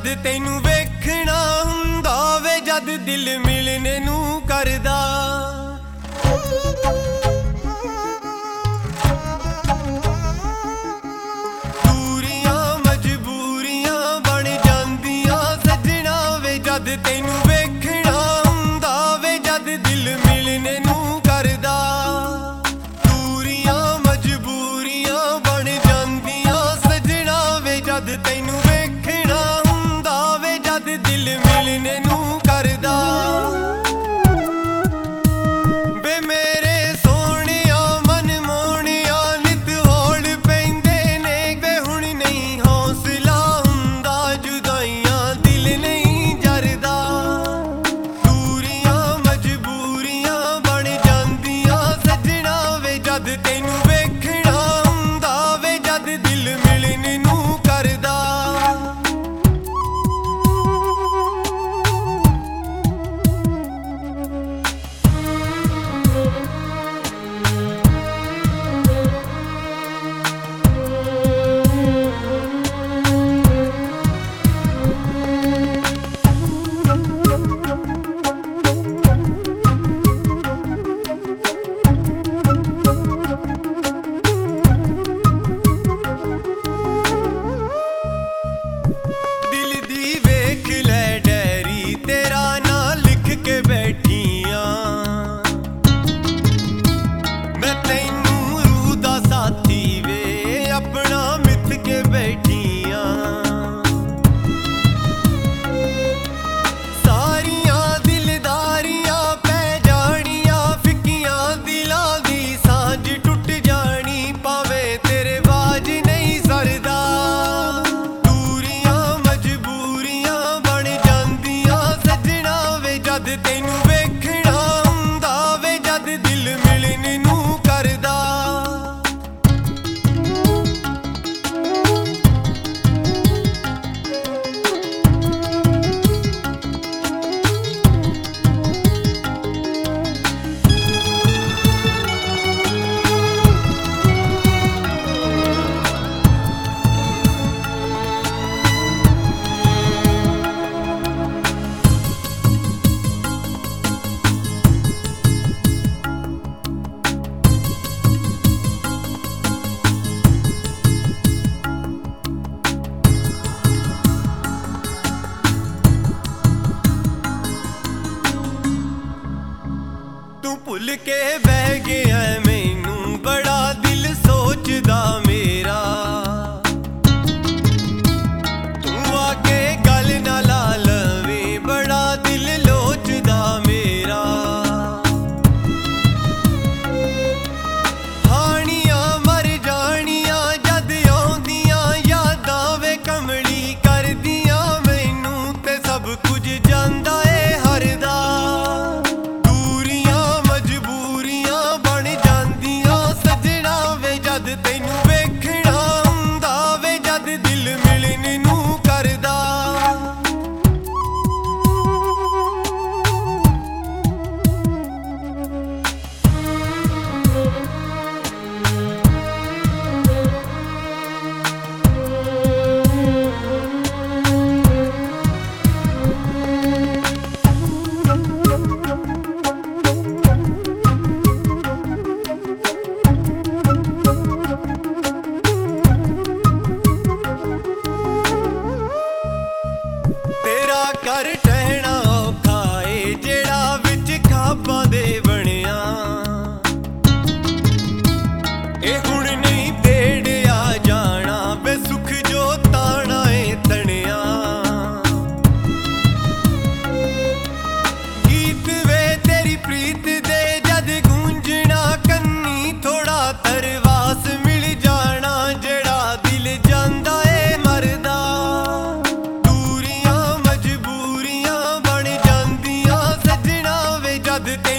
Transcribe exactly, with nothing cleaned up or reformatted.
जद तैनू वेखना हुंदा वे, जद दिल मिलने नू करदा। दूरियां मजबूरियां बन जांदियां सजना वे, जद तैनू वेखना हुंदा वे, जद दिल मिलने नू करदा। दूरियां मजबूरियां बन जांदियां सजना वे, जद तैनू वेखना हुंदा वे, जद दिल मिलने नू करदा। वे मेरे सोहणिया मन मोहणिया नित होल पैंदे ने, वे हुण नहीं हौसला हुंदा जुदाइयां दिल नहीं जरदा। दूरियां मजबूरियां बन जांदियां सजना वे, जद तैनू वेखना हुंदा वे, जद दिल मिलने नू करदा। दिल दी वेख लै डायरी, तेरा ना लिख के बैठी आं। मैं तैनू रूह दा साथी वे अपना मिथ के बैठी आं। सारियां दिलदारियां पै जानियां, फिक्कियां दिलां दी सांझ टुट जानी, पावे तेरे बाज नहीं सरदा। दूरियां मजबूरियां बन जांदियां सजना वे, जद तैनू वेखना हुंदा वे, जद दिल मिलने नू करदा। तू भुल के बह गया मैनू, बड़ा दिल सोचदा मेरा। तू आके गल ना ला लवे, बड़ा दिल लोचदा मेरा। हानियां मर जानियां जद आउंदियां यादां वे, कमली करदियां मैनू ते सब कुछ जांदा ए हरदा। दूरियां मजबूरियां बन जांदियां सजना वे, जद तैनू वेखना हुंदा वे, जद दिल मिलने नू करदा। तेरा कर टहना औखा ए, जेड़ा विच खाबां दे बनिया। ए हुण नहीं तेड़िया जाना वे, सुख जो ताना ए तणिया। गीत वे तेरी प्रीत दे जद गूंजना कन्नी, थोड़ा तरवास मिल जाना जेड़ा दिल जांदा ए मरदा। दूरियां मजबूरियां बन जांदियां सजना वे, जद ते